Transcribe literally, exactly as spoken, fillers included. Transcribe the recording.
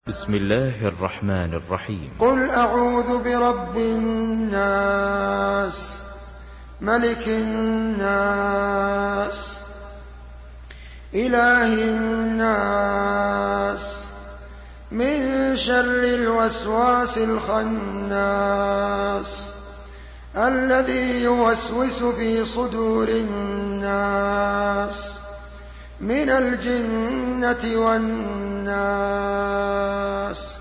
بسم الله الرحمن الرحيم. قل أعوذ برب الناس ملك الناس إله الناس من شر الوسواس الخناس الذي يوسوس في صدور الناس من الجنة والناس.